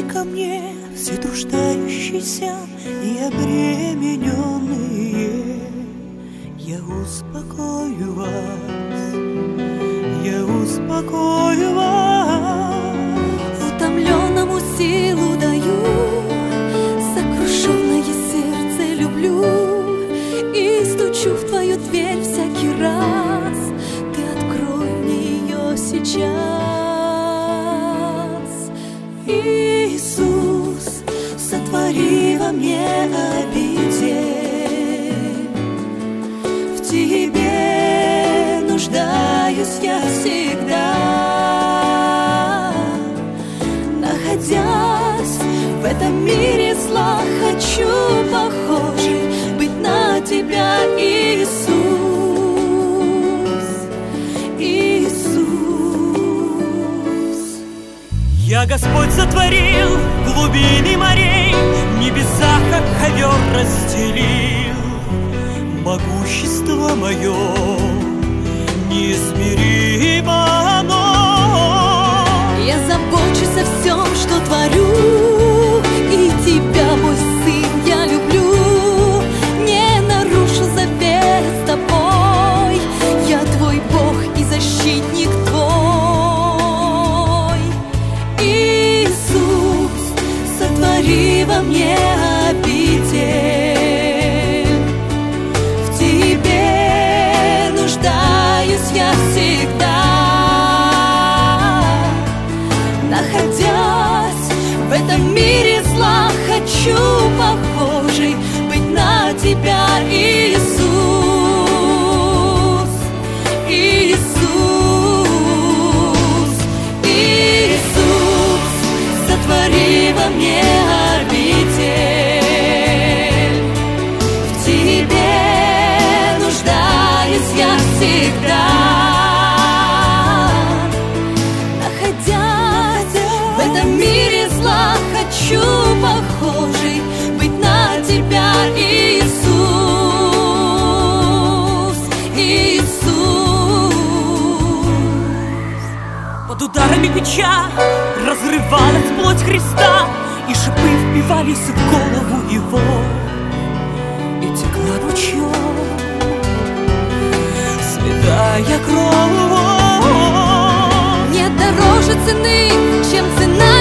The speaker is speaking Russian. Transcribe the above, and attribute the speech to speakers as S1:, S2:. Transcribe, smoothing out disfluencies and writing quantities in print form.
S1: ко мне все труждающиеся и обремененные. Я успокою вас, я успокою вас.
S2: Утомленному силу даю, сокрушенное сердце люблю и стучу в твою дверь всякий раз. Ты открой мне ее сейчас.
S1: Иисус, сотвори во мне обитель. В Тебе нуждаюсь я всегда. Находясь в этом мире зла, хочу похожей быть на Тебя, Иисус. Иисус.
S3: Я, Господь, сотворил глубины морей, небеса, как ковер, расстелил. Могущество мое неизмеримо, но
S2: Я забочусь о всем, что творю, и Тебя, мой Сын, я люблю. Не нарушу завет с Тобой, я Твой Бог и защитник Твой.
S1: Иисус, сотвори во мне обитель. В Тебе нуждаюсь я всегда. Находясь в этом мире зла, хочу похожей быть на Тебя, Иисус. Иисус. Иисус, сотвори во мне обитель. В Тебе нуждаюсь я всегда. Находясь в этом мире зла, хочу похожей быть на Тебя, Иисус. Иисус.
S3: под ударами бича разрывалась плоть Христа, и шипы впивались в голову Его, и текла ручьем святая кровь.
S2: Нет дороже цены, чем цена